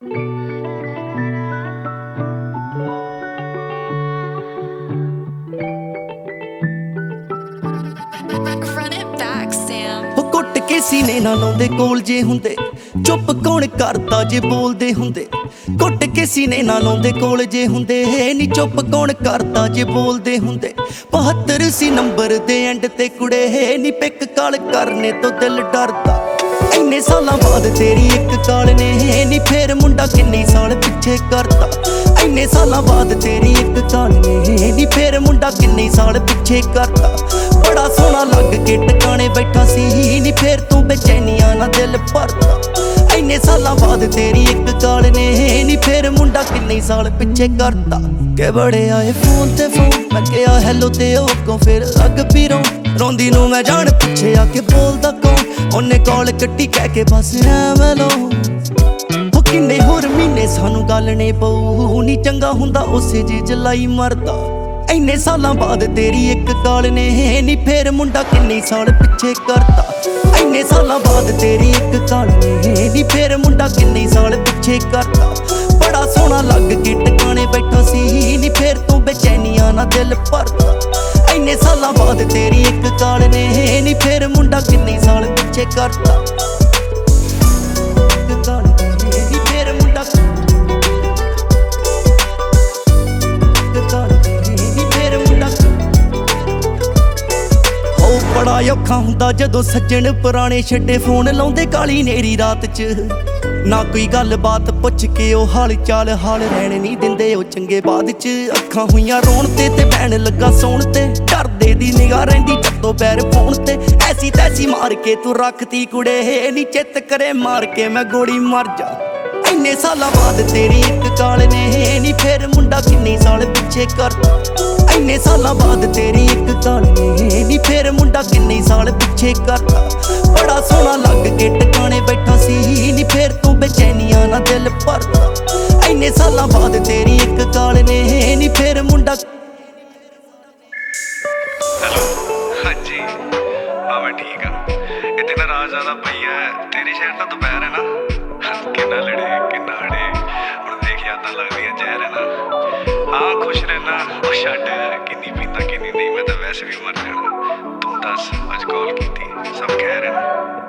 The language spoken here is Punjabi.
Run it back, Sam. ਉਹ ਕੁੱਟ ਕੇ ਸੀਨੇ ਨਾਲ ਲਾਉਂਦੇ ਕੋਲ ਜੇ ਹੁੰਦੇ, ਚੁੱਪ ਕੌਣ ਕਰਦਾ ਜੇ ਬੋਲਦੇ ਹੁੰਦੇ। ਕੁੱਟ ਕੇ ਸੀਨੇ ਨਾਲ ਲਾਉਂਦੇ ਕੋਲ ਜੇ ਹੁੰਦੇ, ਨੀ ਚੁੱਪ ਕੌਣ ਕਰਦਾ ਜੇ ਬੋਲਦੇ ਹੁੰਦੇ। 72 ਸੀ ਨੰਬਰ ਦੇ ਐਂਡ ਤੇ ਕੁੜੇ, ਨੀ ਪਿੱਕ ਕਾਲ ਕਰਨੇ ਤੋਂ ਦਿਲ ਡਰਦਾ। ਇੰਨੇ ਸਾਲਾਂ ਬਾਅਦ ਤੇਰੀ ਇੱਕ ਕਾਲ ਨੇ, ਨੀ ਫੇਰ ਮੁੰਡਾ ਕਿੰਨੇ ਸਾਲ ਪਿੱਛੇ ਕਰਦਾ। ਇੰਨੇ ਸਾਲਾਂ ਬਾਅਦ ਤੇਰੀ ਇੱਕ ਕਾਲ ਨੇ, ਨੀ ਫੇਰ ਮੁੰਡਾ ਕਿੰਨੇ ਸਾਲ ਪਿੱਛੇ ਕਰਦਾ। ਬੜਾ ਸੋਹਣਾ ਲੱਗ ਕੇ ਟਿਕਾਣੇ ਬੈਠਾ ਸੀ, ਨੀ ਫੇਰ ਤੂੰ ਬੇਚੈਨੀਆਂ ਨਾਲ ਦਿਲ ਭਰਦਾ। ਇੰਨੇ ਸਾਲਾਂ ਬਾਅਦ ਤੇਰੀ ਇੱਕ ਕਾਲ ਨੇ, ਨੀ ਫੇਰ ਮੁੰਡਾ ਕਿੰਨੇ ਸਾਲ ਪਿੱਛੇ ਕਰਦਾ। ਕਿ ਬੜੇ ਆਏ ਫੋਨ ਤੇ ਫੋਨ, ਮੈਂ ਕਿਹਾ ਹੈਲੋ ਤੇ ਉਹ ਅੱਗੋਂ ਫੇਰ ਲੱਗ ਪਈ ਰੋਂਦੀ ਨੂੰ ਮੈਂ ਜਾਣ ਪਿੱਛੇ ਆ ਕੇ ਬੋਲਦਾ ਕੌਣ। ਉਹਨੇ ਕਾਲ ਕੱਟੀ ਕਹਿ ਕੇ ਬਸ ਐਵੇਂ ਲੋ, ਉਹ ਕਿੰਨੇ ਹੋਰ ਮਹੀਨੇ ਸਾਨੂੰ ਗੱਲ ਨੇ ਪਊ। ਨੀ ਚੰਗਾ ਹੁੰਦਾ ਉਸੇ ਜੇ ਜਲਾਈ ਮਰਦਾ। ਇੰਨੇ ਸਾਲਾਂ ਬਾਅਦ ਤੇਰੀ ਇੱਕ ਕਾਲ ਨੇ, ਨੀ ਫੇਰ ਮੁੰਡਾ ਕਿੰਨੇ ਸਾਲ ਪਿੱਛੇ ਕਰਦਾ। ਇੰਨੇ ਸਾਲਾਂ ਬਾਅਦ ਤੇਰੀ ਇੱਕ ਕਾਲ ਨੇ, ਨੀ ਫੇਰ ਮੁੰਡਾ ਕਿੰਨੇ ਸਾਲ ਪਿੱਛੇ ਕਰਦਾ। ਬੜਾ ਸੋਹਣਾ ਲੱਗ ਕੇ ਟਿਕਾਣੇ ਬੈਠਾ ਸੀ, ਨੀ ਫੇਰ ਤੂੰ ਬੇਚੈਨੀਆਂ ਨਾਲ ਦਿਲ ਭਰਦਾ। ਇੰਨੇ ਸਾਲਾਂ ਬਾਅਦ ਤੇਰੀ ਇੱਕ ਕਾਲ ਨੇ, ਨੀ ਫੇਰ ਮੁੰਡਾ ਕਿੰਨੇ ਸਾਲ ਪਿੱਛੇ ਕਰਦਾ। ਨੀ ਫੇਰ ਮੁੰਡਾ ਬੜਾ ਔਖਾ ਹੁੰਦਾ ਜਦੋਂ ਸੱਜਣ ਪੁਰਾਣੇ ਛੱਡੇ ਫੋਨ ਲਾਉਂਦੇ ਕਾਲੀ ਨੇਰੀ ਰਾਤ 'ਚ। ਨਾ ਕੋਈ ਗੱਲਬਾਤ ਪੁੱਛ ਕੇ ਉਹ ਹਾਲ ਚਾਲ ਰਹਿਣ ਨਹੀਂ ਦਿੰਦੇ ਉਹ ਚੰਗੇ ਬਾਅਦ 'ਚ। ਅੱਖਾਂ ਹੋਈਆਂ ਰੋਣ ਤੇ ਬਹਿਣ ਲੱਗਾ ਸੌਣ ਤੇ, ਡਰਦੇ ਦੀ ਨਿਗਾਹ ਰਹਿੰਦੀ ਚੱਤੋਂ ਪੈਰ ਫੋਨ ਤੇ। ਐਸੀ ਤੈਸੀ ਮਾਰ ਕੇ ਤੂੰ ਰੱਖਤੀ ਕੁੜੇ, ਨੀ ਚਿੱਤ ਕਰੇ ਮਾਰ ਕੇ ਮੈਂ ਗੋਲੀ ਮਰ ਜਾ। ਇੰਨੇ ਸਾਲਾਂ ਬਾਅਦ ਤੇਰੀ ਇੱਕ ਕਾਲ ਨੇ, ਨੀ ਫੇਰ ਮੁੰਡਾ ਕਿੰਨੇ ਸਾਲ ਪਿੱਛੇ ਕਰਦਾ। ਇੰਨੇ ਸਾਲਾਂ ਬਾਅਦ ਤੇਰੀ ਇੱਕ ਕਾਲ ਨੇ, ਨੀ ਫੇਰ ਮੁੰਡਾ ਕਿੰਨੇ ਸਾਲ ਪਿੱਛੇ ਕਰਦਾ। ਬੜਾ ਸੋਹਣਾ ਲੱਗ ਕੇ ਟਿਕਾਣੇ ਬੈਠਾ ਸੀ, ਨੀ ਫੇਰ ਤੂੰ ਬੇਚੈਨੀਆਂ ਨਾਲ ਦਿਲ ਭਰਦਾ। ਇੰਨੇ ਸਾਲਾਂ ਬਾਅਦ ਤੇਰੀ ਇੱਕ ਕਾਲ ਨੇ, ਨੀ ਫੇਰ ਮੁੰਡਾ। ਹੈਲੋ, ਹਾਂਜੀ ਹਾਂ ਮੈਂ ਠੀਕ ਆ। ਇੱਥੇ ਨਾ ਰਾਤ ਜ਼ਿਆਦਾ ਪਈ ਹੈ, ਤੇਰੀ ਸ਼ਹਿਰ ਤਾਂ ਦੁਪਹਿਰ ਹੈ ਨਾ। ਕਿੰਨਾ ਲੜੇ ਕਿੰਨਾ ਅੜੇ, ਹੁਣ ਦੇਖ ਯਾਦਾਂ ਲੱਗਦੀਆਂ ਜ਼ਹਿਰ ਹੈ ਨਾ। ਹਾਂ ਖੁਸ਼ ਰਹਿਣਾ, ਉਹ ਛੱਡ ਕਿੰਨੀ ਪੀਂਦਾ ਕਿੰਨੀ ਨਹੀਂ, ਮੈਂ ਤਾਂ ਵੈਸੇ ਵੀ ਮਰ ਜਾਣਾ। ਤੂੰ ਦੱਸ ਅੱਜ ਕਾਲ ਕੀਤੀ, ਸਭ ਖੈਰ ਹੈ ਨਾ।